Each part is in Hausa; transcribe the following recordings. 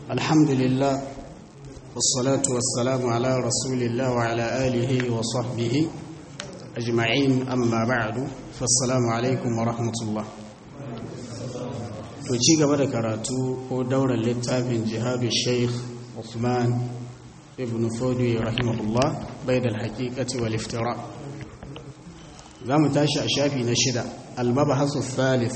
الحمد لله والصلاة والسلام على رسول الله وعلى آله وصحبه أجمعين أما بعد فالسلام عليكم ورحمة الله توجي قبل كراتو هو دور للتابع جهاد الشيخ عثمان ابن فودي رحمه الله بين الحقيقة والافتراء زام تاشا شافي نشدة المبحث الثالث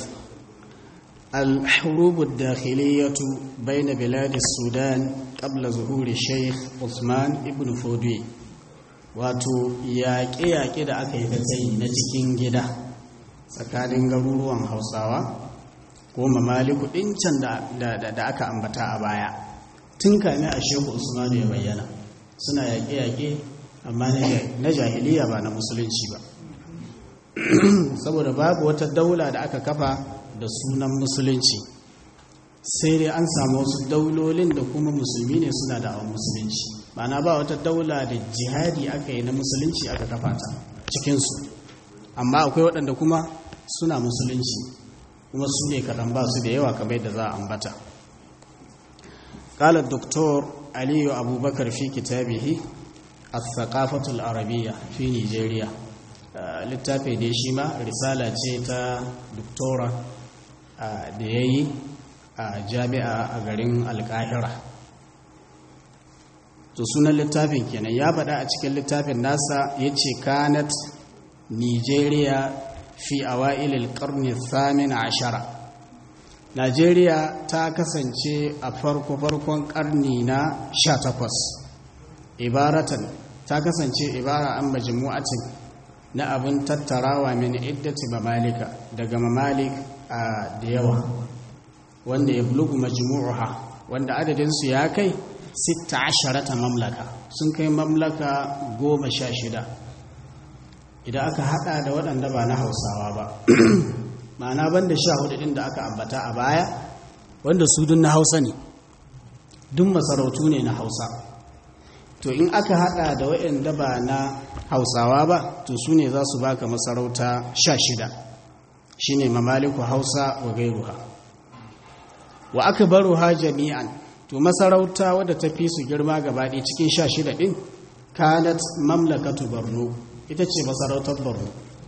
الحروب الداخلية بين بلاد السودان قبل ظهور الشيخ عثمان ابن فودي wato yaƙe-yaƙe da aka yi ta tsayi na cikin gida tsakanin garuruwan hausawa ko mamaliku ɗin can da aka ambata a baya tun kame a shehu usmanu ya bayyana suna yaƙe-yaƙe amma na jahiliya ba na musulunci ba saboda babu wata daula da aka kafa da sunan musulunci sai dai an samu wasu daulolin da kuma musulmi ne suna da awon musulunci ma'ana ba wata daula da jihadi aka yi na musulunci aka kafa ta cikinsu amma akwai waɗanda kuma suna musulunci kuma su ne kaɗan ba su da yawa kamar yadda za a ambata ƙalar doktor aliyu abubakar fi kitabihi al-thaqafatul arabiyya fi nigeria littafi da shi ma risala ce ta doktora da ya yi a jami'a a garin alkahira to sunan littafin kenan ya faɗa a cikin littafin nasa ya ce kanat nigeria fi awa'ilil karni thamin ashara nigeria ta kasance a farkon karni na 18 ibaratan ta kasance ibara an majmu'atin na abin tattarawa min iddati mamalika daga mamalik da yawa wanda ya bulugu majmu'uha wanda adadinsu ya kai 16 mamlaka sun kai mamlaka 16 idan aka hada da waɗanda ba na hausawa ba ma'ana banda 14 din da aka ambata a baya wanda su dun na hausa ne dun masarautu ne na hausa to in aka hada da waɗanda ba na hausawa ba to su ne za su baka masarauta 16 shine mamaliku hausa wa gairuha wa akbaruha jami'an to masarauta wadda ta fi su girma gabaɗaya cikin 16 din kanat mamlakatu borno ita ce masarautar borno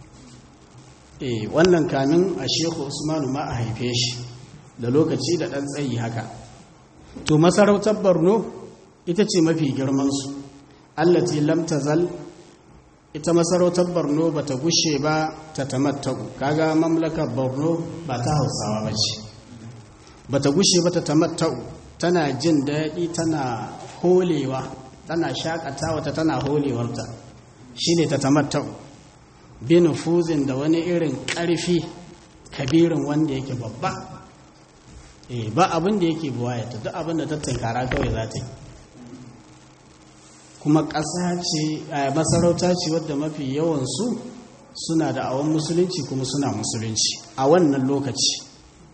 wannan kamin a shehu usmanu ma a haife shi da lokaci da ɗan tsayi haka to masarautar borno ita ce mafi girmansu allati lam tazal ita masarautar borno ba ta gushe ba ta tamattaku kaga mamlakar borno ba ta hausawa ba ce ba ta gushe ba ta tamattaku tana jin daɗi tana holewa tana shakatawa ta tana holewarta shi ne ta tamattaku bin fuzin da wani irin ƙarfi kabirin wanda yake babba ba abin da yake buwayata duk abin da ta tankara kawai za ta yi kuma ƙasa ce masarauta ce wadda mafi yawansu suna da awon musulunci kuma suna musulunci a wannan lokaci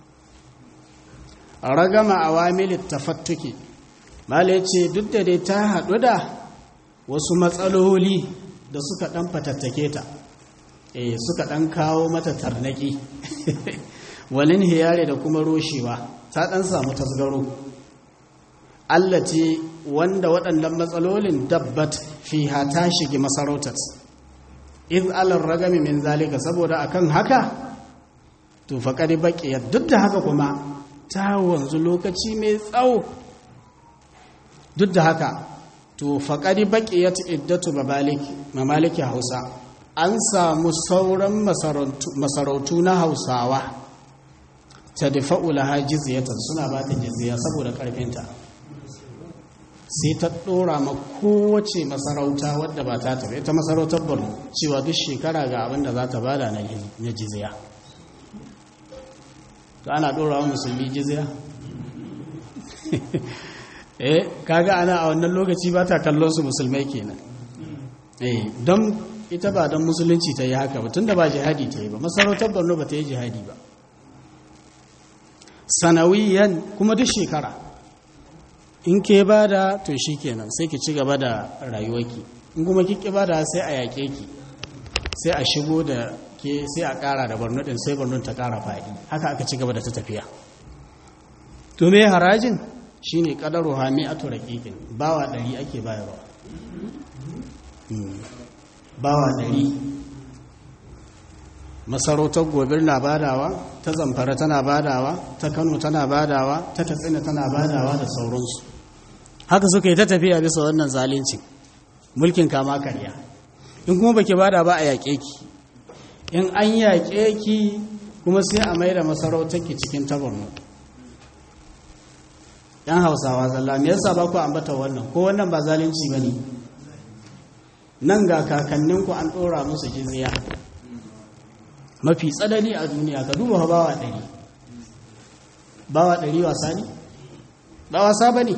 ragama awamilit tafattuki mala ya ce duk da dai ta haɗu da wasu matsaloli da suka ɗan fatattake ta suka ɗan kawo mata tarnaki walin hiyare da kuma roshewa ta ɗan samu tasgaro allati wanda waɗannan matsalolin dabbat fiha ta shige masarautar iz alar ragami min zalika saboda akan haka to faqad baqiya duk da haka kuma ta wanzu lokaci mai tsawo duk da haka to faqad baqiyat iddatu mamaliki hausa an samu sauran masarautu na hausawa tadfa'u laha jizyatan suna ba ta jizya saboda karfinta sai ta ɗora ma kowace masarauta wadda ba ta tafi ita masarautar borno cewa duk shekara ga abin da za ta bada na jizya to ana ɗora wa musulmi jizya kaga ana a wannan lokaci ba ta kallon su musulmai kenan don ita ba don musulunci ta yi haka ba tunda ba jihadi ta yi ba masarautar borno ba ta yi jihadi ba sanawiyan kuma duk shekara in ke ba da to shi kenan sai ki ci gaba da rayuwarki in kuma ki ba da sai a yaƙe ki sai a shigo da ke sai a ƙara da borno ɗin sai borno ta ƙara faɗi haka aka ci gaba da ta tafiya to me harajin shine qadaru hami'atu raqiqin, bawa 100 ake bayarwa. Bawa 100. Masarautar Gobir na badawa, ta Zamfara tana badawa, ta Kano tana badawa, ta Katsina tana badawa da sauransu. Haka suka yi ta tafiya bisa wannan zalunci, mulkin kama karya. In kuma baki bada ba a yaƙe ki, in an yaƙe ki kuma sai a maida masarautar ki cikin tabarnu. Yan Hausawa zalla, me yasa ba ku ambata wannan? Ko wannan ba zalunci bane? Nan ga kakanninku an ɗora musu jizya mafi tsanani a duniya. Ka duba bawa 100. Bawa 100 wasa ne? Ba wasa ba ne.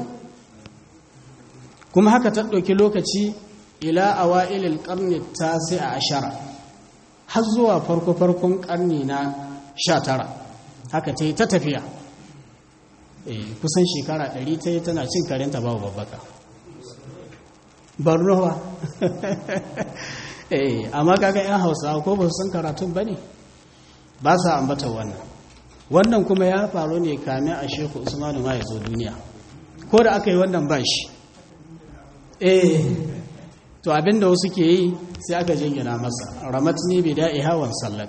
Kuma haka ta ɗauki lokaci ila awa'ilil ƙarni tasi'a ashara, har zuwa farko-farkon ƙarni na 19. Haka ta yi ta tafiya. Kusan shekara 100 ta yi tana cin karenta babu babbaka. Borno ba. Amma kaga 'yan Hausawa ko ba su san karatun ba ne, ba sa ambata wannan kuma ya faru ne kamin a Shehu Usmanu ma ya zo duniya, ko da aka yi wannan ba shi. To abinda wasu ke yi sai aka jingina masa, ramatni bida'i hawan sallat.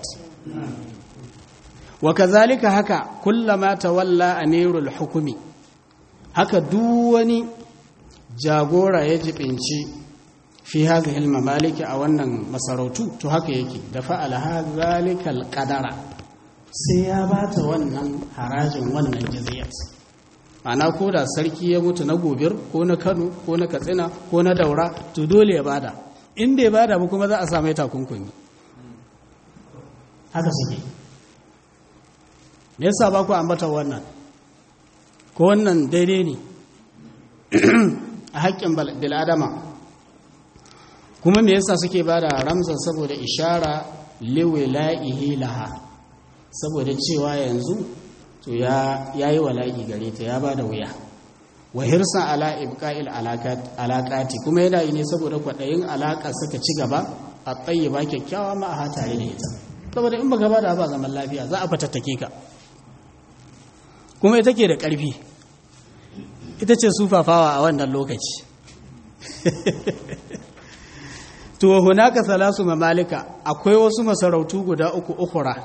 Wa kazalika haka kullama tawalla amirul hukumi, haka duk wani jagora ya jibinci fi hadhihi al-mamaliki a wannan masarautu, to haka yake da fa'ala hadhalika al-qadara, sai ya bata wannan harajin wannan jizyat. Ana ko da sarki ya mutu na Gobir ko na Kano ko na Katsina ko na Daura, to dole ya bada. In bai bada ba kuma za a samu takunkumi. Haka suke. Me yasa ba ku ambata wannan? Ko wannan daidai ne a haƙƙin bil'adama? Kuma me yasa suke bada ramzan? Saboda ishara liwila'ihi laha, saboda cewa yanzu to ya yi wala'i gare ta, ya bada wuya. Wa hirsan ala ibqa'il alaqati, kuma yana yi ne saboda kwaɗayin alaƙa suka ci gaba a tayyiba kyakkyawa ma a tare da ita. Saboda in baka bada ba zaman lafiya, za a fatattake ka. Kuma ita ke da ƙarfi, ita ce sufafawa a wannan lokaci. To hunaka salasu mamalika, akwai wasu masarautu guda 3 ukhra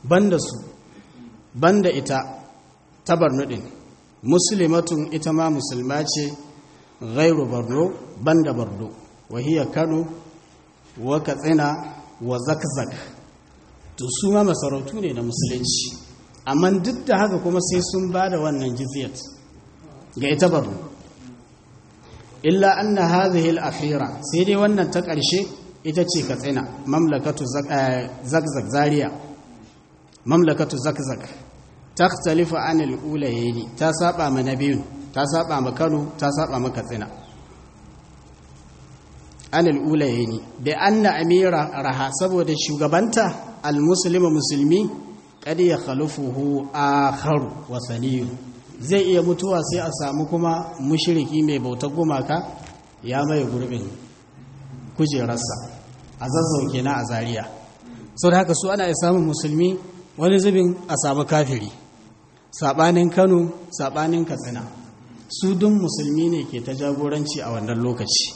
banda ita ta Borno din. Muslimatun, ita ma musulma ce, ghairu Borno, banda Borno, wa hiya Kano wa Katsina wa Zakzak. To su ma masarautu ne na musulunci, amma duk da haka kuma sai sun bada wannan jizyat ga ita Borno. Illa anna hadhihi al-akhira, sai dai wannan ta ƙarshe ita ce Katsina, mamlakatu Zakzak Zaria, mamlakatu Zakzak, takhtalifu an al-ulayni, ta saba ma nabiyun, ta saba ma Kano, ta saba ma Katsina. An al-ulayni bi anna amira raha, saboda shugabanta al-muslimu musulmi kad yakhlufuhu akharu wa saliyu, zai iya mutuwa sai a samu kuma mushriki mai bautar gumaka ya mai gurbin kujerarsa a zazzauke na a Zaria. Sau da haka su ana samun musulmi, wani zubin a samu kafiri, saɓanin Kano, saɓanin Katsina, su dun musulmi ne ke ta jagoranci a wannan lokaci,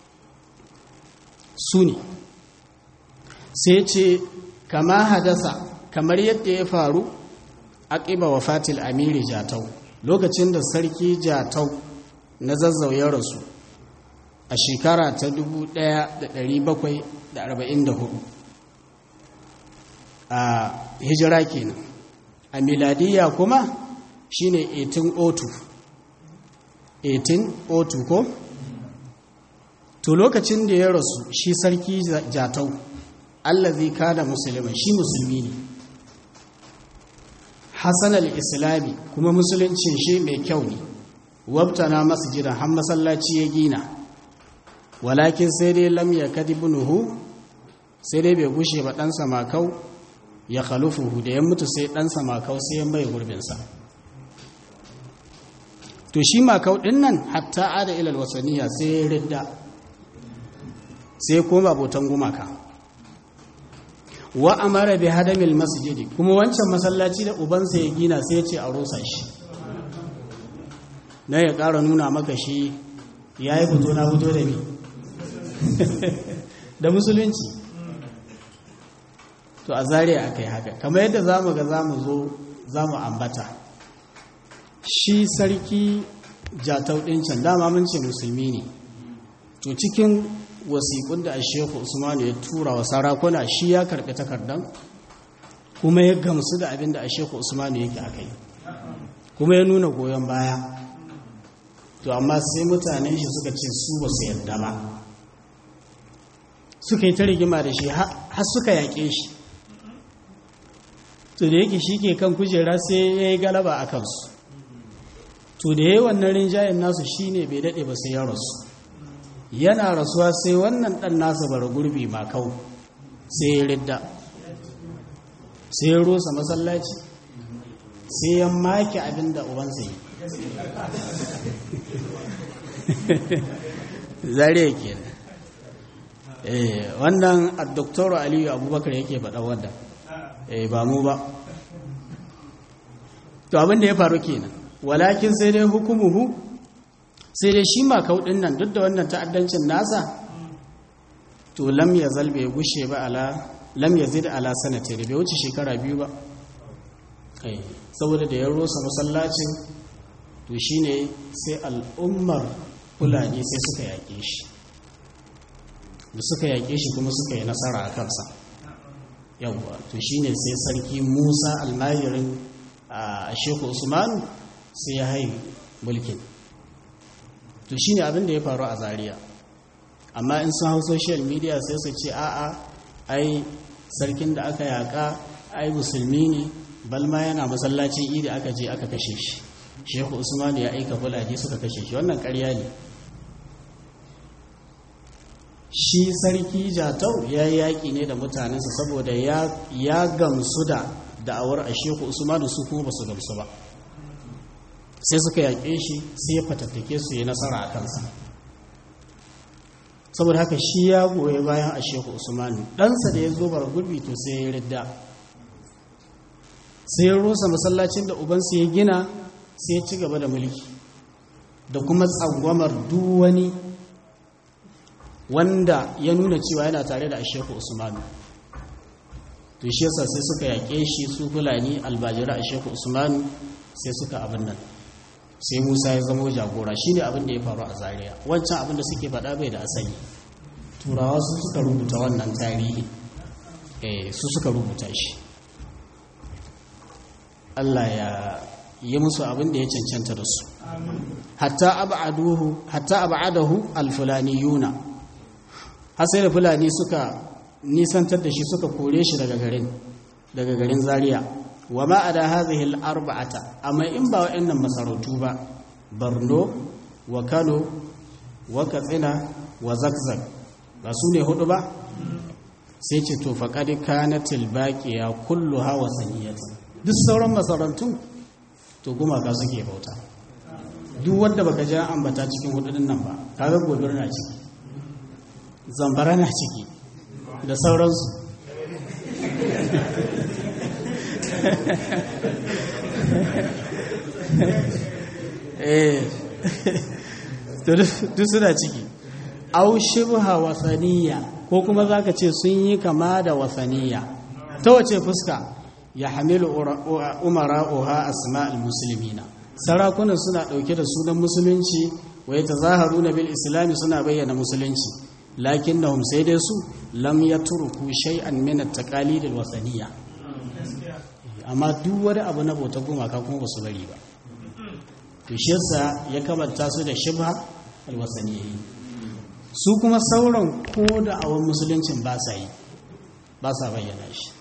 su ne. Sai ce kama hadasa, kamar yadda ya faru aqiba wafatil amiri Jatau, lokacin da sarki Jatau na Zazzau ya rasu a shekara ta 1744 a hijira kenan, a miladiya kuma shine 1802 ko? To lokacin da ya rasu shi sarki Jatau, allazi kana musulman, shi musulmi ne, Hassan al-Islami, kuma musuluncin shi mai kyau ne, wabtana masjidan, har masallaci ya gina, walakin sai dai lam yakad ibnuhu, sai dai bai gushe ba ɗansa Makau ya khalufuhu, da ya mutu sai ɗansa Makau sai ya mai gurbinsa. To shi Makau ɗin nan hatta ada ilal wasaniya, sai ya ridda, sai ya koma botan gumaka. Wa amara bi hadamil masjidi, kuma wancan masallaci da ubansa ya gina sai ya ce a rusa shi. na ya ƙara nuna maka shi ya yi fito na fito da ni da musulunci. To a Zariya aka yi haka, kamar yadda za mu ga za mu ambata shi sarki Jatau ɗin can dama mun ce musulmi ne. To cikin wasiƙun da Shehu Usmanu ya tura wa sarakuna shi ya karɓi takardan kuma ya gamsu da abin da Shehu Usmanu yake aka yi kuma ya nuna goyon baya. To amma sai mutanen shi suka ce su ba su yarda ba, suka yi ta rigima da shi har suka yaƙe shi. To da yake shi ke kan kujera sai ya yi galaba a kansu. To da ya yi wannan rinjayen nasu shi ne bai daɗe ba sai ya rasu. Yana rasuwa sai wannan ɗan nasa bara gurbi makau sai ya ridda, sai ya rusa masallaci, sai ya maki abin da ubansa yi. Zariya ke wannan a Dr. Aliyu Abubakar yake faɗa wadda ba mu ba. To abin da ya faru kenan, walakin sai dai hukumuhu, sai dai shi makau ɗin nan duk da wannan ta'addancin nasa, to lam ya zalbe gushe ba lam ya zid ala sanata, da bai wuce shekara 2 ba. Saboda da ya rosa masallacin, to shine sai al'ummar Fulani sai suka yaƙe shi, da suka yaƙe shi kuma suka yi nasara a kansa. Yawwa, to shine sai sarki Musa almajirin a Shehu Usmanu sai ya haihu mulkin. To shine abin da ya faru a Zariya. Amma in sun hau social media sai su ce a'a ai sarkin da aka yaƙa ai musulmi ne, balma yana masallacin idi aka je aka kashe shi, Shehu Usmanu ya aika Fulani suka kashe shi. Wannan ƙarya ne. Shi sarki Jatau ya yi yaƙi ne da mutanensa saboda ya gamsu da da'awar a Shehu Usmanu, su kuma ba su gamsu ba, sai suka yaƙe shi, sai ya fatattake su yi nasara a kansa. Saboda haka shi ya goye bayan a Shehu Usmanu. Ɗansa da ya zo bara gurbi to sai ya ridda, sai ya rusa masallacin da ubansa ya gina, sai ya ci gaba da mulki da kuma tsangwamar duk wani wanda ya nuna cewa yana tare da Shehu Usmanu. To shi yasa sai suka yaƙe shi su Fulani albajira a Shehu Usmanu, sai suka abin nan, sai Musa ya zama jagora. Shine abin da ya faru a Zariya. Wancan abin da suke faɗa bai da asali, turawa su suka rubuta wannan tarihi, su suka rubuta shi. Allah ya yi musu abin da ya cancanta da su. Hatta ab'adahu al-fulaniyuna, har sai da Fulani suka nisantar da shi, suka kore shi daga garin Zariya. Wa ma ada hadhihi al-arba'ata, amma in ba wa'annan masarautu ba, Borno wa Kano wa Katsina wa Zakzak, ba su ne 4 ba, sai ce to faqad kanatil baqiya kulluha wasaniyatan. Duk sauran masarautun to gumaka suke bauta. Duk wanda baka ji ambata cikin 4 din nan ba, kaga Gobir na ciki, Zamfara na ciki da sauransu. Duk suna ciki. Au shibha wasaniya, ko kuma zaka ce sun yi kama da wasaniya. Ta wace fuska? Ya hamilu umara'uha asma'ul muslimina, sarakunan suna dauke da sunan musulunci, wa yatazaharuna bil islami, suna bayyana musulunci, lakinnahum sai dai su lam yatruku shay'an min at-taqalid al-wasaniyya. Amma duk wani abu na bautar gumaka kuma ba su bari ba. To shi yasa ya kamanta su da shibha al-wasaniyya. Su kuma sauran ko da awon musuluncin ba sa bayyana shi.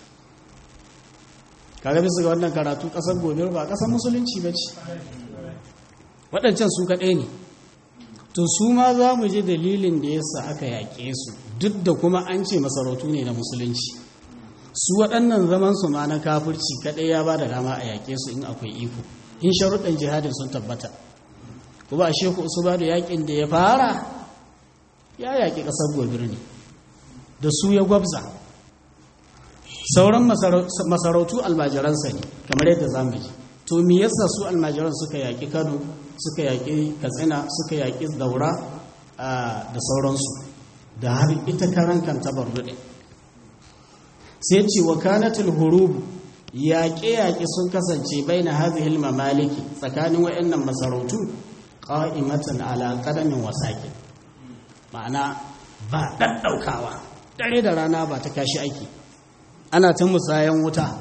Kaga bisa ga wannan karatu, kasar Gobir ba kasar musulunci ba ce, waɗancan su kaɗai ne. To su ma za mu ji dalilin da yasa aka yaƙe su, duk da kuma an ce masarautu ne na musulunci. Su waɗannan zaman su ma na kafirci kaɗai ya ba da dama a yaƙe su in akwai iko, in sharuɗan jihadin sun tabbata. Kuma a Shehu Usmanu yaƙin da ya fara, ya yaƙi ƙasar Gobir ne, da su ya gwabza. Sauran masarautu almajiransa ne, kamar yadda za mu ji. To me yasa su almajiran suka yaƙi Kano, suka yaƙi katsina suka yaƙi daura da sauransu da har ita karan kanta Borno ɗin. Sai ce wa kanatul hurub yaƙe-yaƙe sun kasance baina hadhihi mamaliki tsakanin wayannan masarautu qa'imatan ala qadamin wasaqin, ma'ana ba ɗaɗɗaukawa dare da rana ba ta kashi aiki, ana ta musayan wuta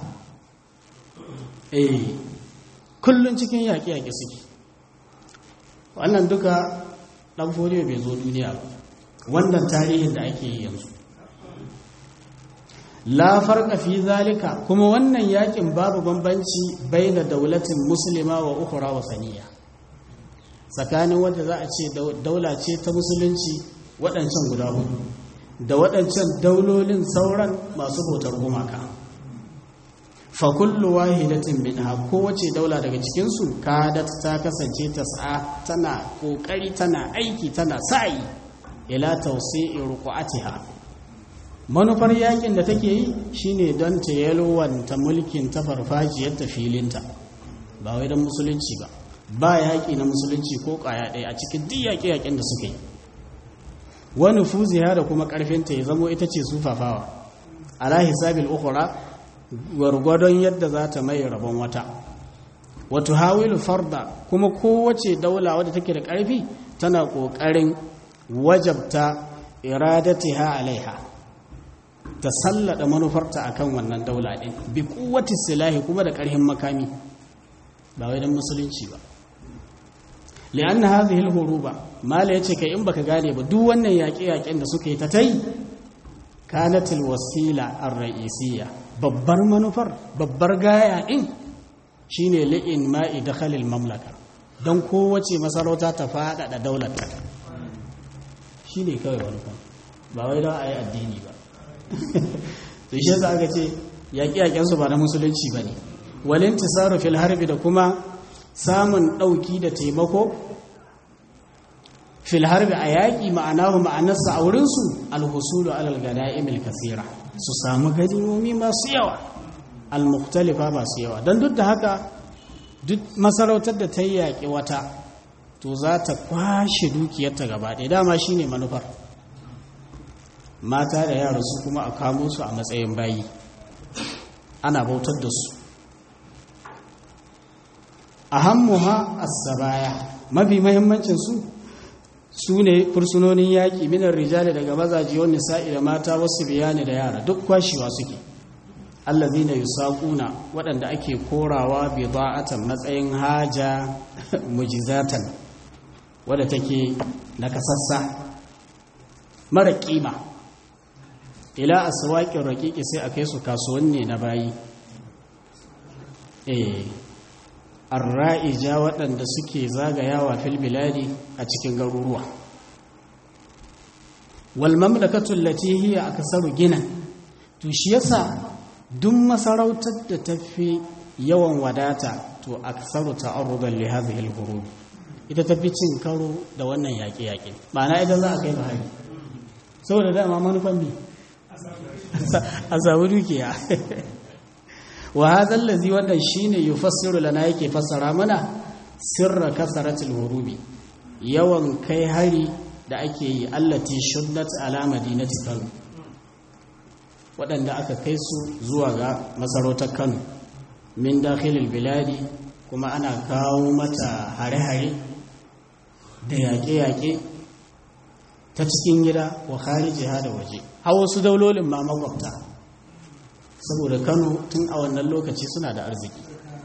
kullun cikin yaƙe-yaƙe suke. Wannan duka ɗan fodiyo bai zo duniya ba, wannan tarihin da ake yi yanzu. La farqa fi zalika, kuma wannan yakin babu bambanci baina daulatin muslima wa ukhra wa saniya, tsakanin wanda za a ce daula ce ta musulunci waɗancan guda hudu da waɗancan daulolin sauran masu bautar gumaka. Fa kullu wahidatin minha, kowace daula daga cikin su kadat ta kasance tas'a, tana kokari, tana aiki, tana sa'i ila tawsi'i ruqatiha. Manufar yakin da take yi shine don ta yalwanta mulkin ta farfajiyar ta filinta, ba wai don musulunci ba. Ba yaƙi na musulunci ko ƙaya ɗaya a cikin duk yaƙe-yaƙen da suka yi. Wani fuziya da kuma ƙarfinta ya zamo ita ce sufafawa ala hisabil ukhra, gwargwadon yadda za ta mai rabon wata. Wato hawilu farda, kuma kowace daula wadda take da ƙarfi tana ƙoƙarin wajabta iradatiha alaiha, ta sallada manufarta akan wannan daula din bi quwwati silahi, kuma da ƙarfin makami, ba wai dan musulunci ba. li'anna hadhihi al-huruba, mala yace kai in baka gane ba, duk wannan yaƙe-yaƙen da suka yi ta tai kanat al-wasila ar-ra'isiyya, babbar manufar, babbar gaya din shine li'in ma'i dakhal al-mamlaka, dan kowace masarauta ta fada da daular ta, shine kawai manufar, ba wai dan ayi addini ba. to shi yasa aka ce yaƙi-yaƙen su ba na musulunci bane. Walin tisaru fil harbi, da kuma samun ɗauki da taimako fil harbi a yaƙi, ma'anahu ma'anarsa a wurinsu alhusulu alal gana'imil kasira, su samu ganimomi masu yawa al-mukhtalifa masu yawa. don duk da haka duk masarautar da ta yi yaƙi wata to za ta kwashe dukiyarta gaba ɗaya, dama shine manufar. Mata da yara su kuma a kamo su a matsayin bayi, ana bautar da su. ahammuha as-sabaya, mafi muhimmancin su ne fursunonin yaƙi minar rijali, daga mazaji wani nisa'i da mata, wasu biyani da yara, duk kwashewa suke. allazina yusaquna, waɗanda ake korawa bida'atan, matsayin haja mujizatan, wadda take nakasassa mara kima, ila aswaqir raqiqi, sai akai su kasuwanni na bayi. Arra'ija, waɗanda suke zagayawa fil biladi, a cikin garuruwa. Wal mamlakatu allati hiya aksaru ginan, to shi yasa duk masarautar da tafi yawan wadata to aksaru ta'arrudan li hadhihi al-hurub, ita tafi cin karo da wannan yaƙe-yaƙe. Ma'ana idan za a kai bahari, saboda dama manufan ne a samu dukiya. Wa hadha allazi, wannan shine yufassiru lana, yake fassara mana sirra kasaratil hurubi, yawan kai hari da ake yi, allati shuddat ala madinati Kano, waɗanda aka kai su zuwa ga masarautar Kano, min dakhilil biladi, kuma ana kawo mata hare-hare da yaƙe-yaƙe ta cikin gida wa kharijiha da waje, har wasu daulolin ma makwabta, saboda Kano tun a wannan lokaci suna da arziki.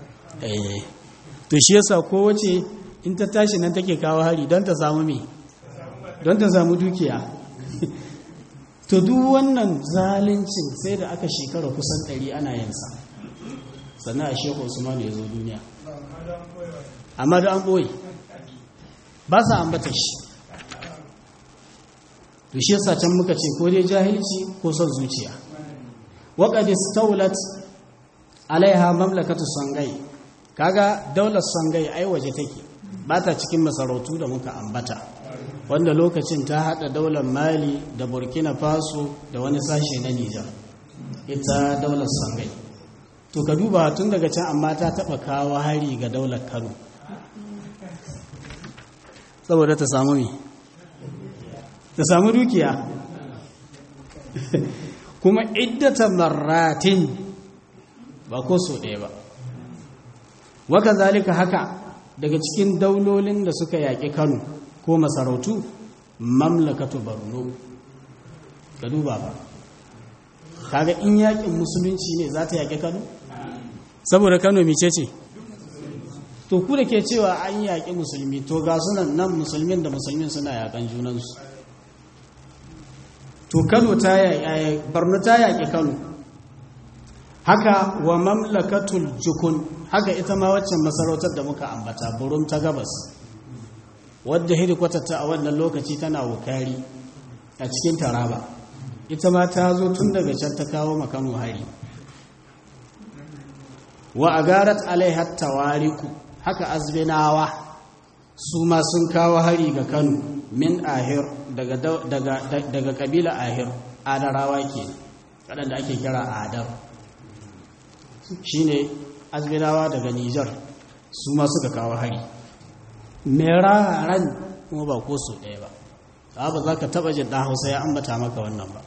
To shi yasa kowace in ta tashi nan take kawo hari don ta samu me, don ta samu dukiya. To duk wannan zalincin sai da aka shekara kusan 100 ana yinsa, sannan a Shehu Usman ya zo duniya, amma da an ɓoye ba sa ambata shi. To shi yasa can muka ce ko dai jahilci ko son zuciya. Waƙad istaulat alaiha mamlakatu Songhai, kaga daular Songhai ai waje take, ba ta cikin masarautu da muka ambata, wanda lokacin ta hada daular Mali da Burkina Faso da wani sashe na Nijar, ita daular Songhai. To ka duba tun daga can, amma ta taba kawo hari ga daular Kano. saboda ta samu mi ta samu dukiya kuma iddata marratin ba ko so ɗaya ba waka zalika haka daga cikin daulolin da suka yaƙi Kano ko masarautu mamlakatu Borno ka duba ba kaga in yaƙin musulunci ne za ta yaƙi Kano saboda Kano mice ce to ku da ke cewa an yaƙi musulmi to ga sunan nan musulmin da musulmin suna yaƙan junansu to Kano ta yaƙi Borno ta yaƙi Kano haka wa mamlakatul jukun haka ita ma waccan masarautar da muka ambata burum ta gabas wadda hidikwatarta a wannan lokaci tana wukari a cikin Taraba ita ma ta zo tun daga can ta kawo makano hari wa agarat alaiha tawariku haka azbinawa su ma sun kawo hari ga Kano min ahir daga kabila ahir adarawa ke waɗanda ake kira adar shine azbinawa daga Nijar su ma suka kawo hari meraran kuma ba ko so ɗaya ba ba za ka taɓa jin ɗan Hausa ya ambata maka wannan ba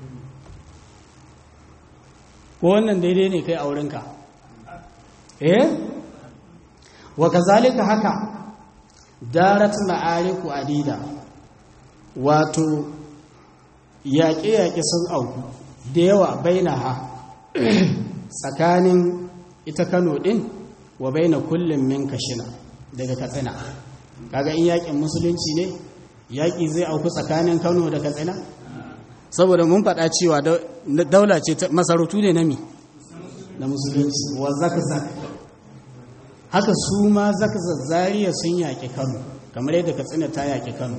ko wannan daidai ne kai a wurinka wa kazalika haka darat ma'ariku adida wato yaƙe-yaƙe sun auku da yawa bainaha tsakanin ita Kano ɗin wa baina kullum min Kashina daga Katsina kaga in yaƙin musulunci ne yaƙi zai auku tsakanin Kano da Katsina saboda mun faɗa cewa daula ce masarautu ne na musulunci wa zakzak haka su ma zakzak Zaria sun yaƙi Kano kamar yadda Katsina ta yaƙi Kano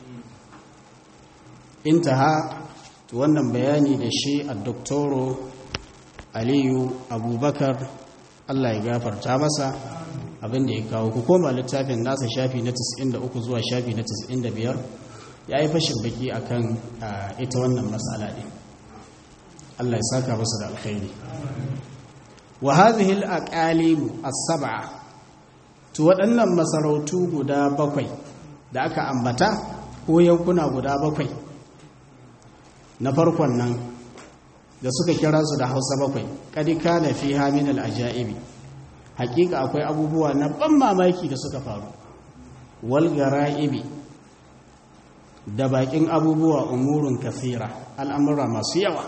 intaha to wannan bayani da shi a doktoro Aliyu Abubakar Allah ya gafarta masa abinda ya kawo ku koma littafin nasa shafi na 93 zuwa shafi na 95 ya yi fashin baki akan ita wannan matsala ɗin Allah ya saka masa da alkhairi wa hadhihi al-aqalim as-sab'a to waɗannan masarautu guda bakwai da aka ambata ko yankuna guda bakwai na farkon nan da suka kira su da Hausa bakwai kadi kana fiha min al-ajaibi hakika akwai abubuwa na ban mamaki da suka faru wal garaibi da bakin abubuwa umurun kathira al'amura masu yawa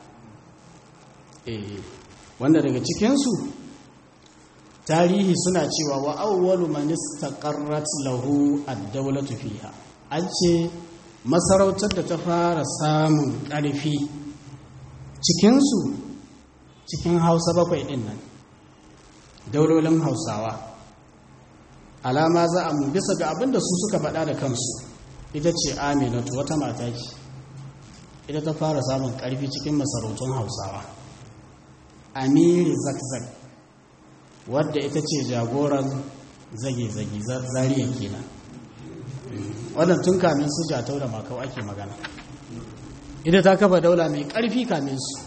wanda daga cikinsu tarihi suna cewa wa awwalu man istaqarrat lahu ad-dawlatu fiha an ce masarautar da ta fara samun ƙarfi cikinsu cikin Hausa bakwai ɗin nan daulolin Hausawa alama za a mu bisa ga abinda su suka faɗa da kansu ita ce Aminatu wata mata ce ita ta fara samun ƙarfi cikin masarautun Hausawa Amiri Zakzak wadda ita ce jagoran zage-zage Zariya kenan wannan tun kamin su Jatau da Makau ake magana ita ta kafa daula mai ƙarfi kamin su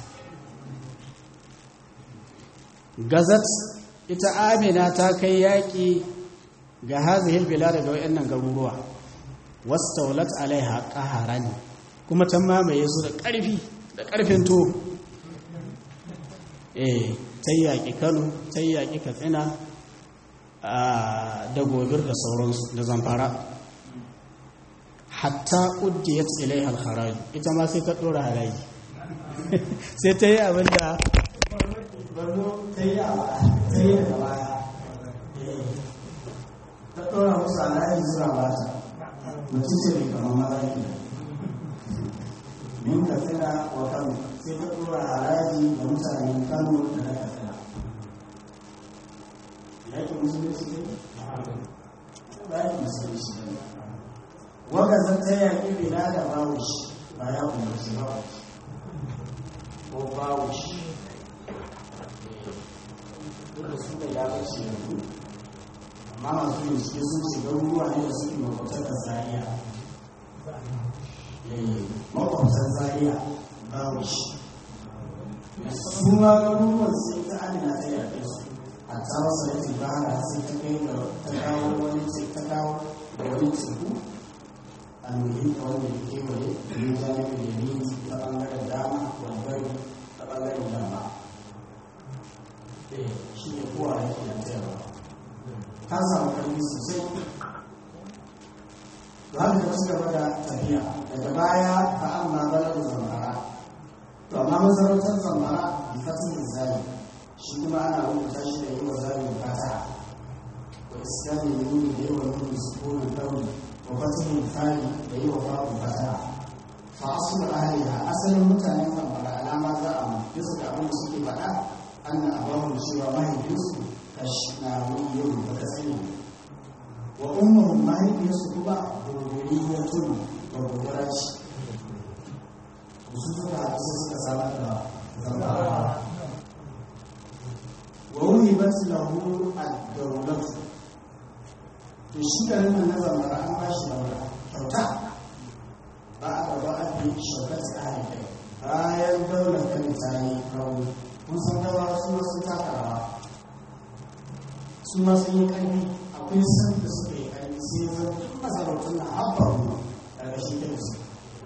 Gazat ita Amina ta kai yaƙi ga hazihil bila daga wayannan garuruwa wastaulat alaiha qaharan kuma ta mamaye su da ƙarfi da ƙarfin to ta yaƙi Kano ta yaƙi Katsina da Gobir da sauransu da Zamfara hatta uddiyat ilaiha al-kharaj ita ma sai ta dora haraji sai ta yi abinda barno ta yi da baya ta dora musu haraji zuwa bata mutum ce mai kamar maraki min Katsina wa Kano sai ta dora haraji da mutanen Kano da na Katsina yaƙin musulunci ne? ba yaƙin musulunci ne wakazan ta yaƙi bila da bawushi ba ya umarci bawushi ko bawushi duk su da ya bace yanzu amma masu bincike sun ce garuruwa ne da suke makwabtar da Zaria makwabtar Zaria bawushi su ma garuruwan sai ta Amina ta yaƙe su a tsawon sarki ba sai ta kai ga ta kawo wani teku almuhim da wanda ya kewaye domin jami'in yamin ta ɓangaren dama wangare ta ɓangaren dama shi ne kowa yake da tsayawa ta samu ƙarfi sosai to haka ta ci gaba da tafiya daga baya ta amma balar zamara to amma masarautar zamara bi fasin zali shi kuma ana rubuta shi da yi wa zalin fata wa iskamin nuni da yi wa nuni sukunin ɗauri wa fasin fari da yi wa babu fata fa asu da ahaliya asalin mutanen zamara alama za a bisa da abin da suke faɗa an na abahun cewa mahaifinsu kashnawiyyun ba ta sani wa ummahum mahaifiyarsu kuma gurguriyatun gurgura ce su suka haɗu sai suka samar da zamara wa wuhibat lahu ad-dawlatu to shi garin nan na zamara an ba shi daura kyauta ba a gaba a fi shaukat tsari kai bayan daular kan ta yi rauni kun san dawa su wasu taka rawa su ma sun yi ƙarfi akwai san da suka yi ƙarfi sai zan masarautun na haɓar mu daga shi da su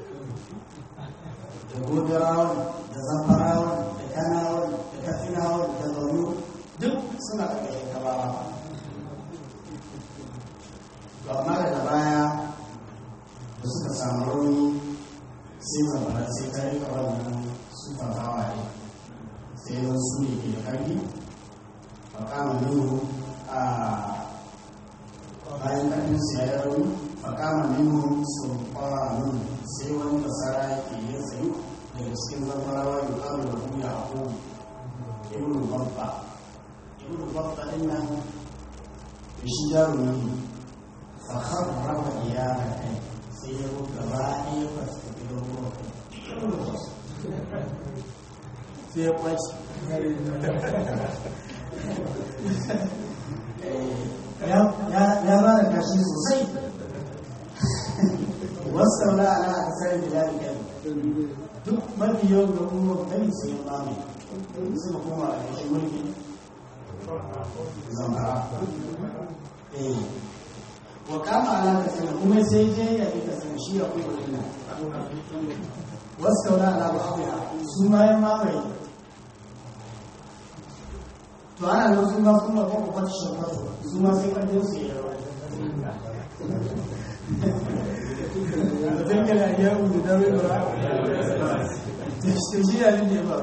da gobirawan da zamfarawan da kanawan da kafinawan da zaunu duk suna ƙarƙashin kabawa to amma daga baya da suka samu rauni sai zamfara sai ta rika wannan su fafawa ne sai zan su ne ke da ƙarfi a kama nuhu a bayan ƙarfinsu ya yi rauni a kama nuhu sun ƙwararrun sai wani basara yake yin tsayu daga cikin zamfarawa da ƙaru da kuma yaƙo ibn babba ɗin nan da shi jarumi fakar raba iyara kai sai ya ruka gaba ɗaya fasta gidan ruwa sai ya kwaci ya ba da kashi sosai wasu saura ala a kasar da ya riga duk mafi yau da kuma kai su yi mami suka koma a kashin mulki zamfara wa kama ala kasar kuma sai je ya yi kasar shi ya kuma ina wasu saura ala ba su ma ya mamaye to ana nan sun ba kuma ba ku shi ba su ma sai kan su yi rawa da tanka da ya mu da rawa to shi ya ne ba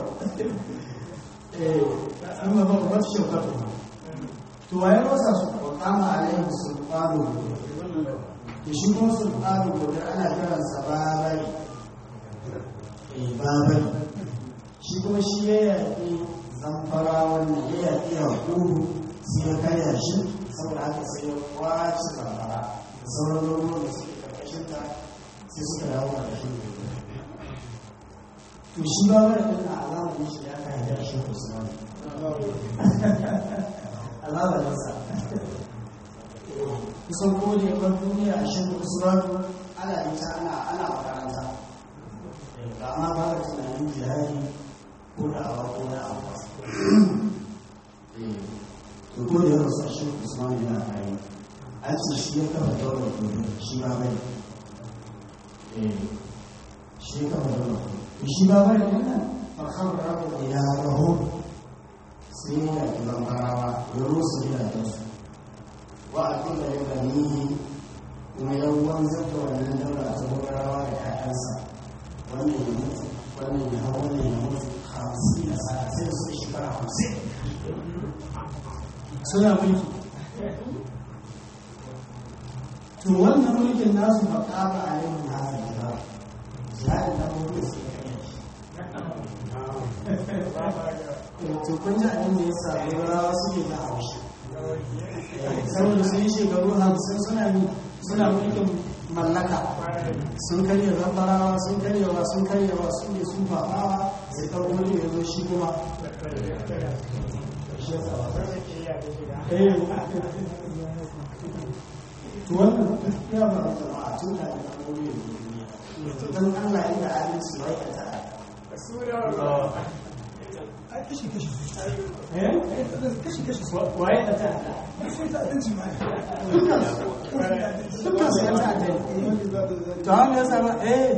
sun ba ku shi ba to waye wasa su ko kama alaihi sultanu to shi kuma sultanu da ana kiran sa babai babai shi kuma shi ya yi zamfara wannan ya yaƙi a ƙuru sai ya karya shi saboda haka sai ya kwace zamfara da sauran ruwan da suke ƙarƙashin ta sai suka dawo ƙarƙashin da to shi ba wani ɗin a alamun shi ya kai da shi ko su wani alamunsa kusan ko da yawan duniya a shi ko su wani ana ita ana makaranta ba ma ba da tunanin jihari ko da awa ko da awa to ko da yawan sashi usman yana kayi an ce shi ya kafa daular kudu shi ba bai shi ya kafa daular kudu shi ba bai da nan farkar rabu da ya raho sai ya ki zamfarawa ya rusa gidajensu wa a kula ya gani kuma yawon zata wannan daura ta gobarawa da 'ya'yansa wannan ya mutu wannan ya hau wannan ya mutu 50 sai su shekara 50 suna mulki to wannan mulkin nasu ba ƙaba a yin nasa gida jihadin na mulkin sai kare shi to kun ji abin da ya samu rawa suke da haushi saboda sun yi shekaru 50 suna mulkin mallaka sun karya zambarawa sun karyawa su ne sun fafawa sai ɗauko ne ya zo shi kuma to wannan ya ba da jama'a tun da ya ɗauko ne duniya to don Allah inda adalci ya yi ta kashi waye ta ta dukkan su yan ta'adda to me yasa ba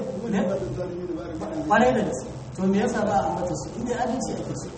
kwarai da gaske to me yasa ba a ambata su inda adalci ake so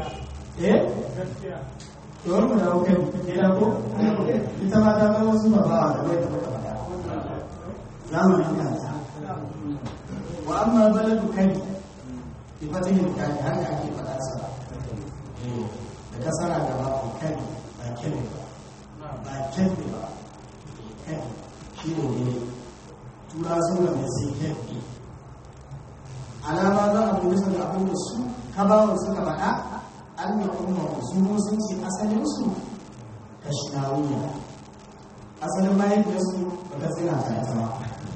to mu da kai gida ko ita ma ta ga wasu ba da mai da muka faɗa zamanin kanta wa amma baladu kai bi fatihin kai haka ake faɗa sa da kasara gaba ko kai ba kai ba kai ba kai shi ne tura sun ga mai sai kai alama za a dubi sun da abin da su kabawan suka faɗa an yi kuma su sun ce asalinsu kashinawiya asalin mahaifiyarsu ba ta tsina ta ita ba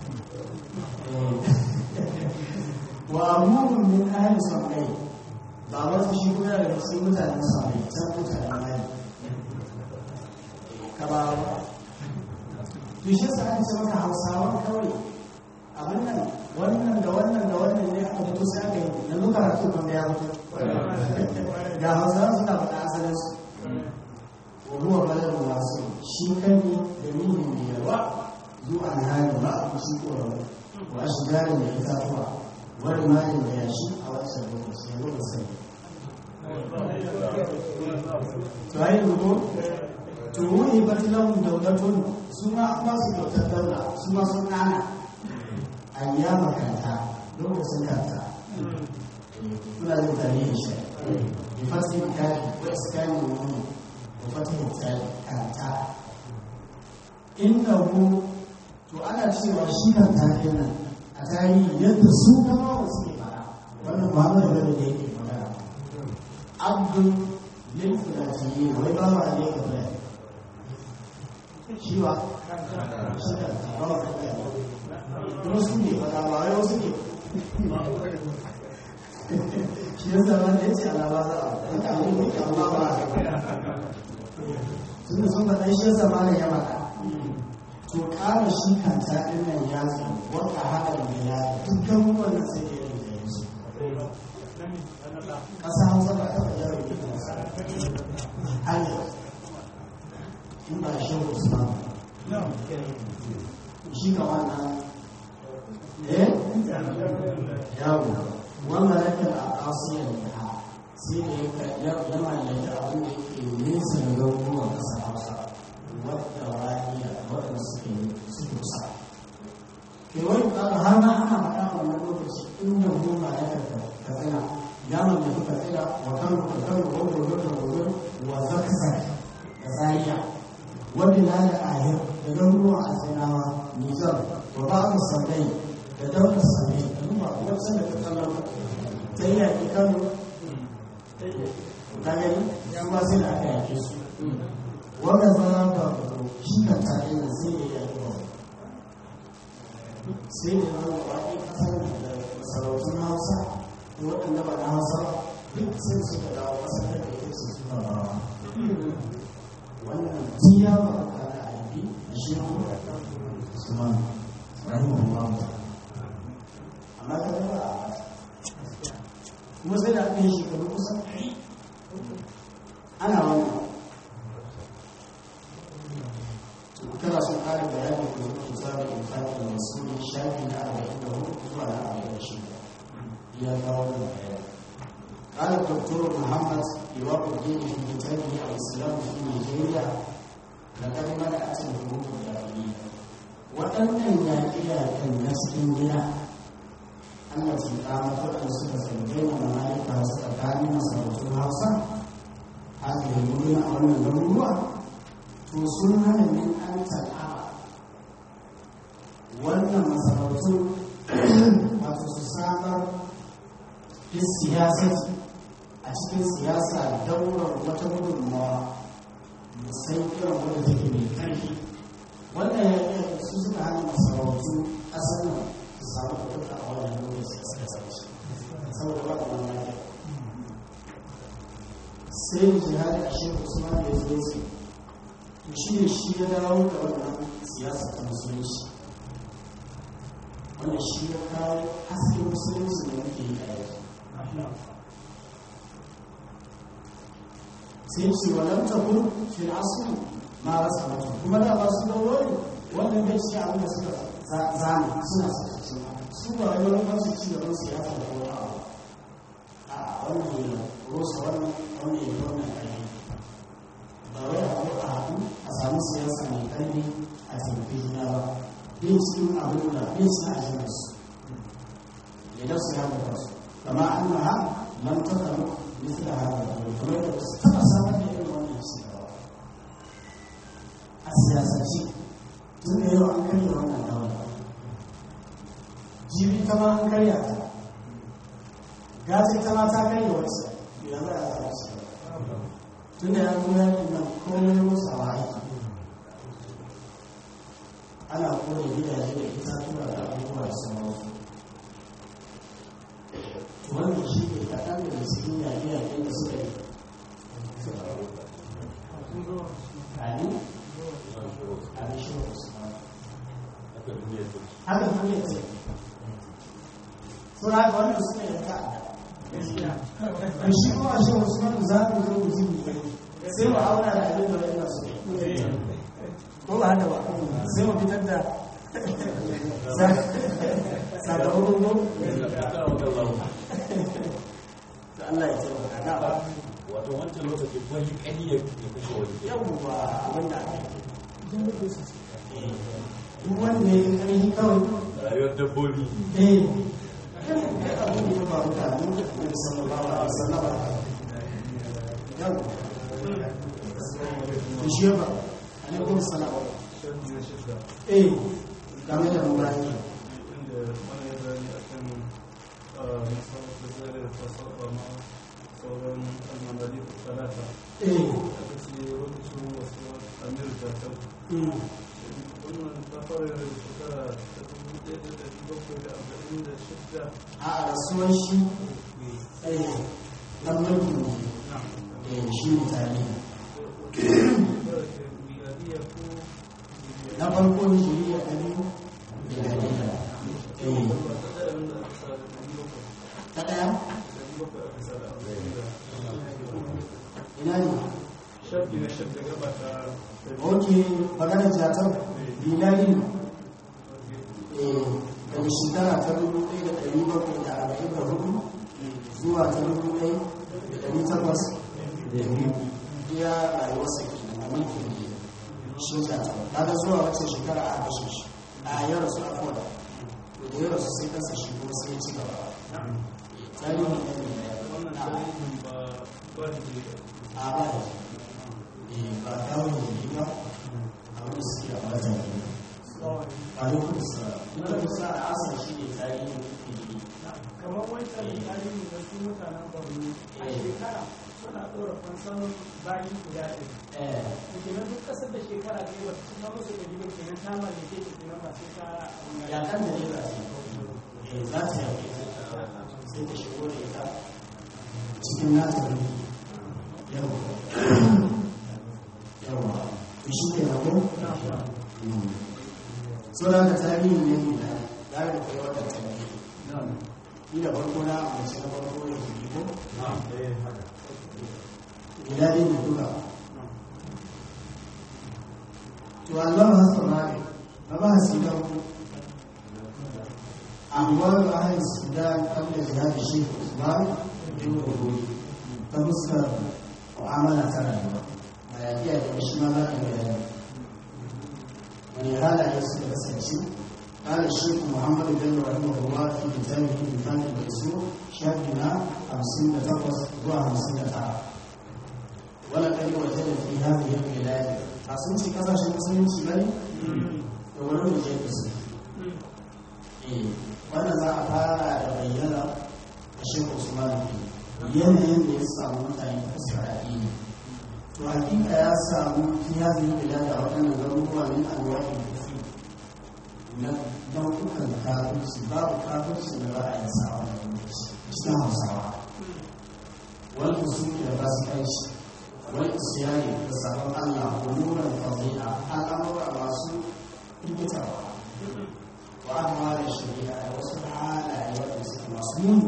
wa abubuwan min ahli sabai ba wasu shi kuma daga cikin mutanen sabai can mutanen bayan kabawa to shi sa ake ce maka hausawan kawai abin nan wannan da wannan da wannan ne aka fito sai aka yi yanzu karatu kan ya fito ga hausawa suna faɗa asalinsu wa ruwa balar masu shi kan ne da nuni mai yawa zuwa na hali ba a kushi korawa wa a shiga da mai itatuwa wani malin da yashi a wancan lokaci ya zuwa sani to ayi rubo to wani batilahun daulatun su ma ba su kyautar daula su ma sun nana an ya makanta lokacin kanta kuna zai tarihin shi bi fasin kari wa iskanin wani da fatin kari kanta inda ku to ana cewa shi kanta kenan a tarihi yadda su kama wasu ke fara wannan muhammadu gaba da yake magana abdul lil fulatiyi wai ba wa ne ga fulani shi ba shi kanta ba wa kanta kuma su ne fada ba wai wasu ne shi ya zama da ya ce alaba za a haka abin da ke amma ba tun da sun faɗa shi ya zama da ya maka to ƙara shi kanta ɗin nan ya zo wata haɗar da ya dukkan wannan sai ya yi da yanzu ƙasa hausa ba ta faɗa da ya wasa hanyar in ba shi wasu ba shi ka wannan yawo wanda rake a asiyar da sai da ya mallaki abin da ke nesa da garuruwan ƙasar hausa wadda wariya wadda suke kusa ke wani ƙara har ma ana faɗa wannan lokaci inda goma ya katsina ya mallaki katsina wa kano da kano gwagwagwar wa zakasar da zariya wadda na da ahir da garuruwan asinawa nijar wa ba'adu sandai da daular sami da numa wacce da ta kallar ta yi yaƙi kano ta gani ya ba sai da aka yaƙe su wanda zama ba shi kan tare da sai ya yaƙi ba sai da zama waƙi ƙasar da masarautun hausa da waɗanda ba na hausa duk sai suka dawo ƙasar da ke su suna bawa wannan jiya ba ka da aiki a shi su ma rahimahullahu ta'ala amma ka zama a kuma sai da aka yi shekaru kusan ana wannan kana son ƙarin bayani da zuwa tsarin infaki da masu shafi na 44 zuwa na 46 ya kawo wannan bayani قال الدكتور محمد يواب الدين في كتابه الإسلام في نيجيريا لقد بدأت الحروب الداخلية وأن الجاهلية كالنسل بها التي قامت الأنصفة بين ممالك وستكان مسارات الهوسة هذه الدنيا أولا ضرورة توصلها من أن تلعب وأن مسارات وتسامر في السياسة أشكال سياسة دورة وتمر ما مسيطرة ولا تكمل كارثة ولا يسوس عن مسارات أصلا تصارف تطلع ولا نور سياسة سوى الله ما سيد جهاد الشيخ عثمان يزوسي وشيء الشيء داود ولا سياسة المسلمين ولا الشيء كان حسب المسلمين من sai ce walam takun fil asli ma rasamatu kuma da ba su da wani wannan bai ci abin da suka zama suna sakaci su ba wani lokaci ci gaban siyasa da wani abu a wannan ne rosa wannan ne wannan ƙarfi ba wai abu a haɗu a samu siyasa mai ƙarfi a taimaki juna ba bai cikin abin da bai cikin ajiyar su ya dasu ya da wasu kama an na ha lam ta karu misali haka da kamar da su taɓa samar da irin wannan ci gaba a siyasance tun da yau an karya wannan daula jibi ta ma an karya ta gasi ta ma ta karya wasu ya za a zama su tun da ya kuma yakin nan komai musu a aiki ana kone gidaje da itatuwa da abubuwa da sauransu wannan shi ne kaɗan da cikin yaƙe-yaƙen da suka yi haka duniyar ce suna haka wannan suna yanka da shi kuma shi wasu wani za ku zo ku ji sai mu auna da abin da wani masu ko ba haka ba sai mu fitar da sakamakon ko da Allah ya taimaka na ba wato wancan lokacin wani kani ya kashe wani yau ba abin da aka yi duk wanda ya yi ƙarfi kawai rayuwar dabbobi abin da ya faru da annabi sallallahu alaihi wasallam yau to shi ba alaikum salam game da muraki a rasuwan shi ɗan mulki ne shi mutane na farko shiriya ta biyu ta ɗaya ina ne shafi na shafi gaba ta ok maganar jatar bilali daga shekara ta 1744 zuwa ta 1802 ya rayuwarsa ke a mulkin ne shi jatar daga zuwa wacce shekara a kashe shi a yau rasu a koda da yau rasu sai kansa shi ko sai ya ci gaba tarihi ne wannan tarihin ba da a ba da ba kawo da ba a wani suke a bata ne ba da kusa ita kusa a asar shi ne tarihin ilimi kamar wancan tarihi da su mutanen borno a shekara suna ɗora fansan bayi guda ɗaya da ke nan duk ƙasar da shekara ɗaya wata suna musu da biyu ke nan tamar da ke kenan ba sai ta ya kan da ne ba ce za ta yake sai ta shigo da ita cikin nata rufi yawa to shi ke na ko sauran da tarihi ne da ɗarin kai wata tarihi ni da farko na mace na farko da ke ko gidari ne duka to Allah ha saurare na ba su da أموال أهل السودان قبل ذهاب الشيخ عثمان بن غروري فمصر وعمل ترى ويأتي الشمال البيان ولهذا يصل السنسي قال الشيخ محمد بن رحمه الله في كتابه ميزان الميسور شهدنا 50 تقص و50 تعب ولقد وجد في هذه البلاد أصنع كذا شيء مسلم بني ولم يجد wannan za a fara da bayyana a shekul usman yanayin da ya samu mutane da isra'i ne to hakika ya samu kiyazin bila da waɗannan garuruwa min alwaɗi na nau'ukan kafirci babu kafirci da ba a yi sawa da cikin hausawa wani musulmi da fasikanci wani isiyari da sabon allah umuran fadila al'amura masu firgitarwa وأموال الشريعة وسبحان أيوة المسلمون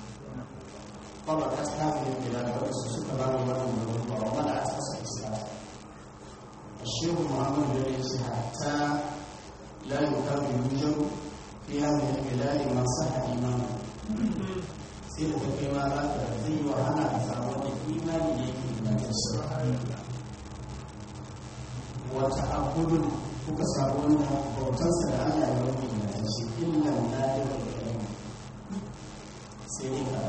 طبقت هذه البلاد وأسسك باب مرم ومنعت أسس الإسلام الشيخ محمد بن حتى yunjaru fi hadhihi al-bilad man sahha imanu sai da kai ma za ka zai yi wahala a samu da imani da yake ingantacce wata abudun kuka samu wannan bautarsa da Allah ya rufe ingantacce illan nadir da ilmi sai dai ka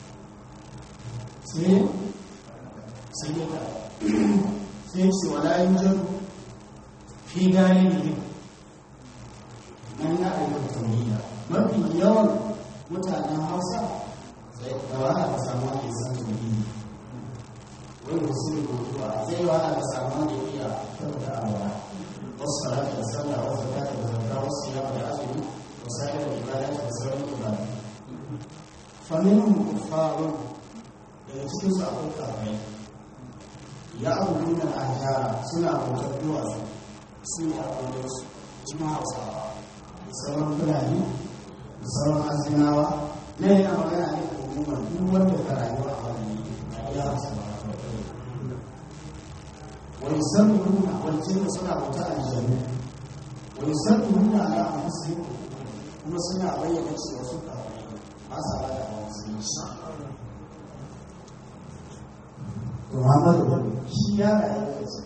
sai ce wala yunjaru fi galibi nan na ayyukan tauhida mafi yawan mutanen Hausa da wahala ka samu wanda ya san tauhidi wani musulmi ko zuwa zai wahala ka samu wanda ya iya kyauta a wara wasu salata da sallah wasu zakata da zakka wasu yaba da azumi wasu sayar da ibada da sauran ibada famin kuffarun daga cikin su akwai kafirai ya abubuwan da ahjara suna bautar duwatsu su ne abubuwan su cikin Hausawa da sauran fulani da sauran azinawa na yana magana ne da hukumar duk wanda ka rayuwa a wani na iya Hausawa wani sarri nuna wajen da suna bauta aljanu wani sarri nuna ala a musulmi kuma suna bayyana cewa su kafirai ba sa ba da musulunci Muhammadu shi ya rayu da su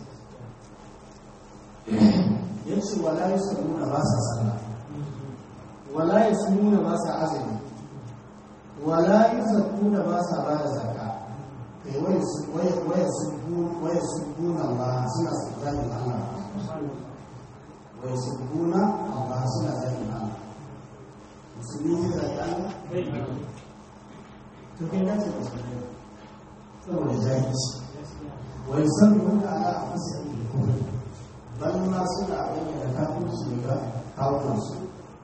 ya ce wala yi su nuna ba sa sallah wala yi su nuna ba sa azumi wala yi zakku da ba sa ba da zakka kai waya su guna Allah suna zaɓin Allah waya su guna Allah suna zaɓin Allah musulmi ne zaɓi Allah to kai dace musulmi saboda jahilci wai san nuna ala a fasa ne kuma ban ma suna bayyana kafirci ga kawunansu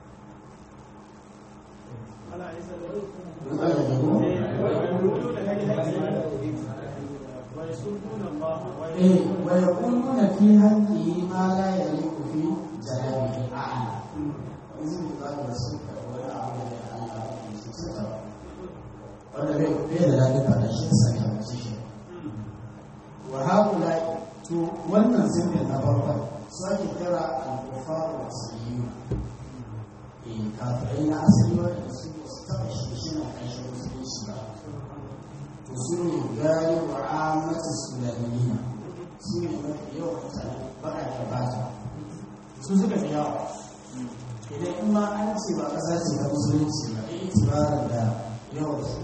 ويقولون في حقه ما لا يليق في جلابه أعلى وإذن قال رسولك ولا أعلم أن الله wanda bai da daɗin faɗa shi ta sanya mace shi wa haƙula to wannan zimbin na farkon su ake kira al-kufaru asaliyu kafirai na asali wanda su taɓa shi na ƙarshen musulunci ba to su ne gari wa amata sulamina su ne mafi yawan mutane baƙaƙen bata su suka fi yawa idan in ma an ce ba ƙasa ce ta musulunci ba itibarar da yawan su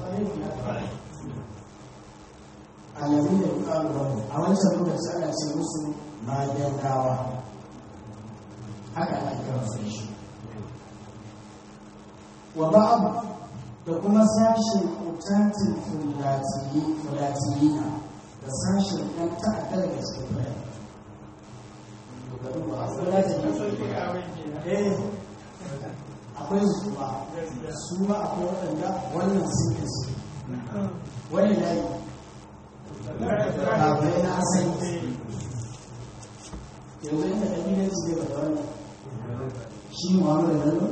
alamin da yukalu rabu a wancan lokaci ana ce musu magadawa haka ana kira su shi wa ba'abu da kuma sashen utatin fulatiyina da sashen ɗan ta'adda daga cikin fulani akwai su ba akwai waɗanda wannan sun su wani layi kafirai na asali yanzu inda ƙabilanci zai bada wannan shi muhammadu da nan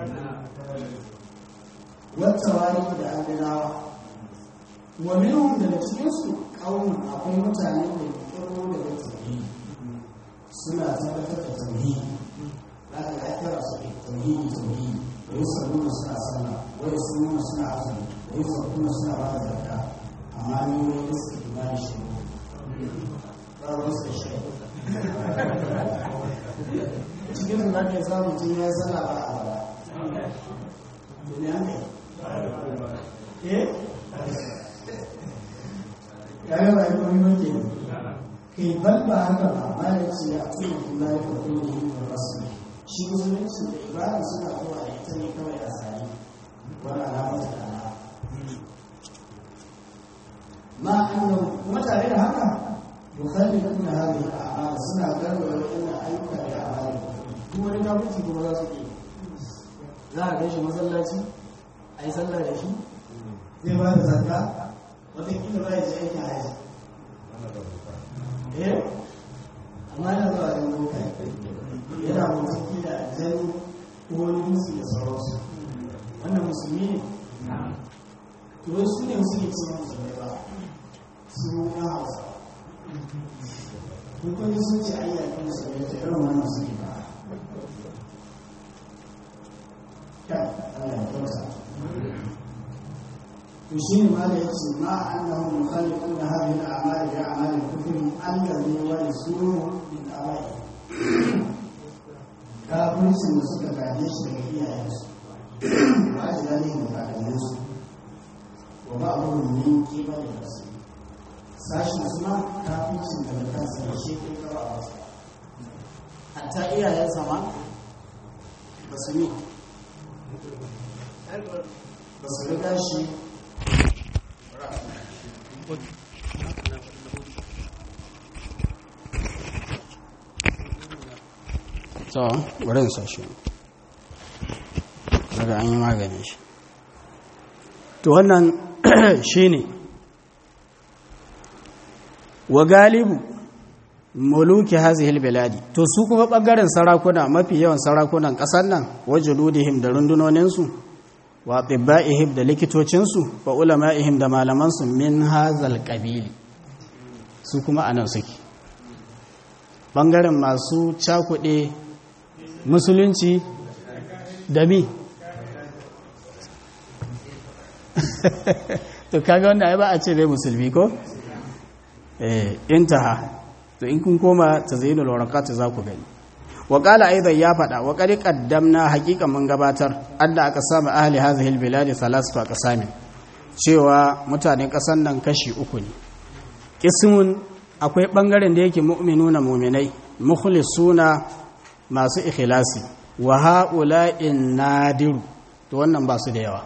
wata wari da adanawa wa minhum daga cikinsu ƙaunin akwai mutane da ƙiro da tauhidi suna tabbatar da tauhidi za ka ga kira su tauhidi wai sabuna suna sallah wai sununa suna azumi wai sabuna suna ba da zakka amma ni wai da suke imani shi ba ruwan su da shi cikin su zaka yi samun mutum ya yi sallah ba a ba duniya ne ya yi ba yi kwami wanke ne kai ban ba haka ba ma da ce a tuna kula ya kwato da yi wa rasu shi musulunci da ibada suna zuwa da ita ne kawai a sani wani alamar da ala ma annan kuma tare da haka bukhalli kuna hali a amala suna garwaya wannan ayyuka da amala duk wani kafirci kuma za su yi za a gaishe masallaci a yi sallah da shi zai ba da zakka watakila ba ya ji aikin haji amma yana zuwa da boka yana motsi da aljani ko wani dutse da sauransu wannan musulmi ne to su ne suke cewa musulmai ba su na hausa kuma sun ce ayyukan musulmai ta irin wannan suke ba kai Allah ya kyauta to shi ne ma da yace ma annahu mukhalifun hadhihi al-a'mal bi a'mal al-kufr allazi warisuhu min abai kafircin da suka gaje shi daga iyayensu ba shi da ne da kakanninsu wa ba abu min kima da nasu sashin suna kafircin daga kansa da shi kai kawo a wasu hatta iyayensa ma ba su ne ba su riga shi so bari sa shi daga an yi magani shi to wannan shi ne wa galibu muluki hazihil biladi to su kuma ɓangaren sarakuna mafi yawan sarakunan ƙasar nan wa juludihim da rundunoninsu wa tibba'ihim da likitocinsu wa ulama'ihim da malamansu min hazal ƙabili su kuma anan suke ɓangaren masu cakuɗe musulunci da mi to kaga wanda ai ba a ce bai musulmi ko intaha to in kun koma tazayyinul waraqat za ku gani wa qala aidan ya fada wa qad qaddamna haqiqan mun gabatar adda aka samu ahli hadhihi albilad thalathatu aqsamin cewa mutanen kasan nan kashi uku ne qismun akwai bangaren da yake mu'minuna mu'minai mukhlisuna masu ikhlasi wa haula'in nadiru to wannan ba su da yawa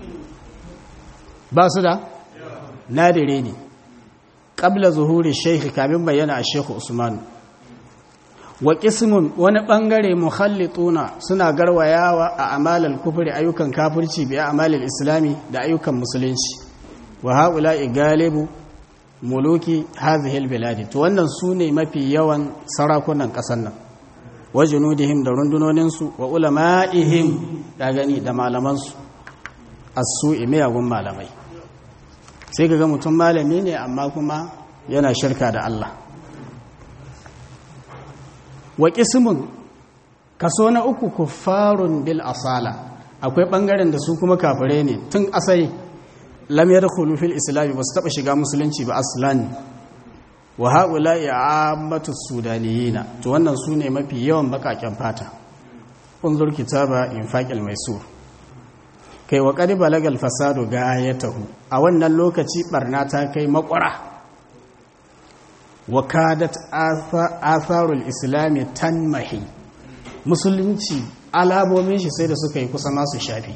ba su da nadire ne qabla zuhuri shaykh kamin bayyana a shaykh Usman wa qismun wani bangare mukhallituna suna garwayawa a amalal kufri ayyukan kafirci bi amalil islami da ayyukan musulunci wa haula'i galibu muluki hadhihi albilad to wannan sune mafi yawan sarakunan kasan nan wa junudihim da rundunoninsu wa ulama'ihim da gani da malamansu as-su'i miyagun malamai sai ga mutum malami ne amma kuma yana shirka da Allah wa qismun kaso na uku kuffarun bil asala akwai bangaren da su kuma kafire ne tun asali lam yadkhulu fil islam ba su taba shiga musulunci ba aslan wa haula'i ammatu sudaniyina to wannan sune mafi yawan bakaken fata unzur kitaba infaqil maisur kai wa qad balagal fasadu gayatahu a wannan lokaci barna ta kai makwara wa kadat atharul islami tanmahi musulunci alamomin shi sai da suka yi kusa masu shafi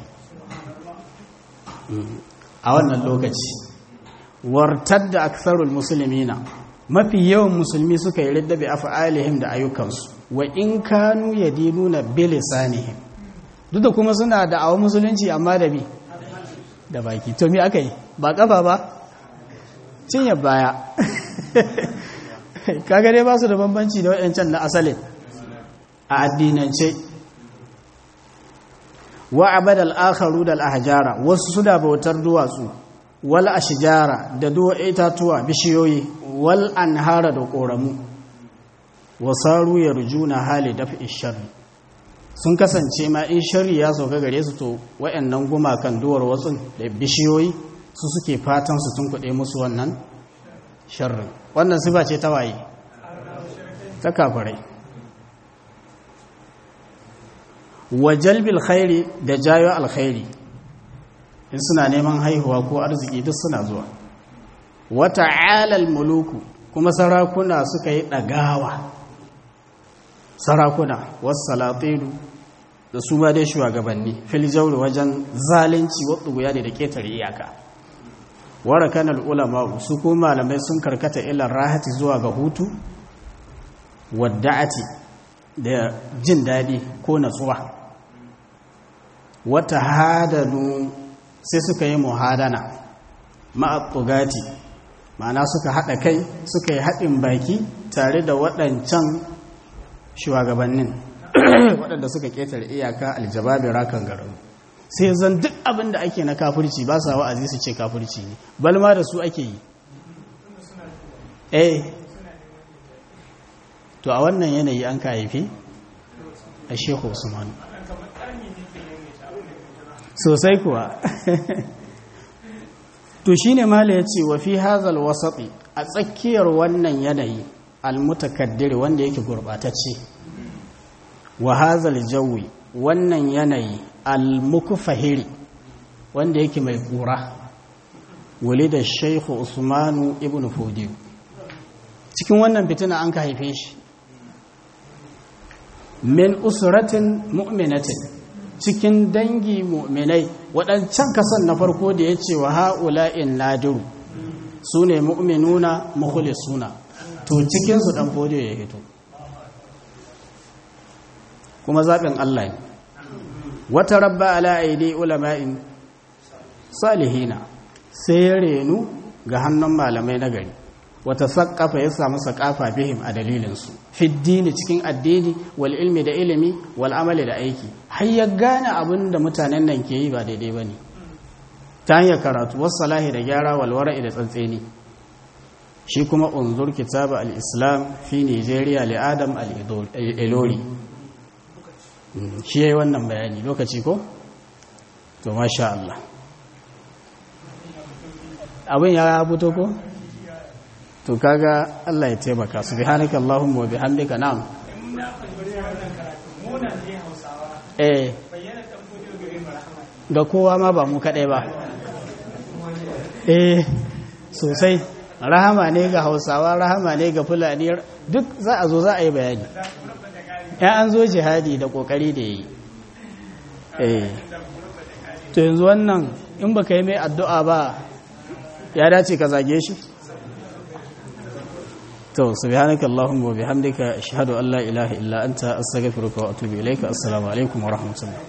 a wannan lokaci wartadda aktharul muslimina mafi yawan musulmi suka yi ridda bi af'alihim da ayyukansu wa in kanu yadinuna bilisanihim duk da kuma suna da awon musulunci amma da bi da baki to me aka yi ba kafa ba cinye baya kaga dai ba su da bambanci da waɗancan na asalin a addinance wa abadal akharu dal ahjara wasu suna bautar duwatsu wal ashjara da duwa itatuwa bishiyoyi wal anhara da koramu wasaru yarjuna hali daf'i sharri sun kasance ma in sharri ya sauka gare su to wayannan gumakan duwar watsun da bishiyoyi su suke fatan su tunkuɗe musu wannan sharrin wannan sifa ce ta waye ta kafirai wa jalbil khairi da jayo alkhairi in suna neman haihuwa ko arziki duk suna zuwa wa ta'ala almuluku kuma sarakuna suka yi dagawa sarakuna wasalatilu da su ma dai shugabanni fil jawri wajen zalunci wa tsuguya da ketare iyaka warakan ulama su ko malamai sun karkata ila rahati zuwa ga hutu wadda'ati da jin dadi ko natsuwa wata hadanu sai suka yi muhadana ma'attugati ma'ana suka haɗa kai suka yi haɗin baki tare da waɗancan shugabannin waɗanda suka ƙetare iyaka aljababira kan garin sai zan duk abin da ake na kafirci ba sa wa'azi su ce kafirci ne balma da su ake yi to a wannan yanayi an ka haifi a shehu usman sosai kuwa to shine mala yace wa fi hazal wasati a tsakiyar wannan yanayi almutakaddir wanda yake gurbatacce wa hazal jawi wannan yanayi almukfahiri wanda yake mai kura walida shaykh usmanu ibn fudi cikin wannan fitina an ka haife shi min usratin mu'minatin cikin dangi mu'minai waɗancan kasan na farko da ya ce wa ha'ula'in nadiru su ne mu'minuna mukhlisuna to cikinsu ɗan fodiyo ya hito kuma zaɓin Allah ne wata rabba ala aidi ulama'in salihina sai ya renu ga hannun malamai na gari wata saƙafa ya samu saƙafa bihim a dalilinsu fiddini cikin addini wal ilmi da ilimi wal amali da aiki har ya gane abin da mutanen nan ke yi ba daidai ba ne ta hanyar karatu wasu salahi da gyara walwara'i da tsantseni shi kuma unzur kitaba al-islam fi nigeria li adam al-ilori shi ya yi wannan bayani lokaci ko? to masha Allah abin ya fito ko? to kaga Allah ya taimaka subhanaka allahumma wa bihamdika na'am ga kowa ma ba mu kadai ba sosai rahama ne ga Hausawa rahama ne ga Fulani duk za a zo za a yi bayani ya an zo jihadi da kokari da yi to yanzu wannan in baka yi mai addu'a ba ya dace ka zage shi to subhanaka allahumma wa bihamdika ashhadu an la ilaha illa anta astaghfiruka wa atubu ilaika assalamu alaikum wa rahmatullah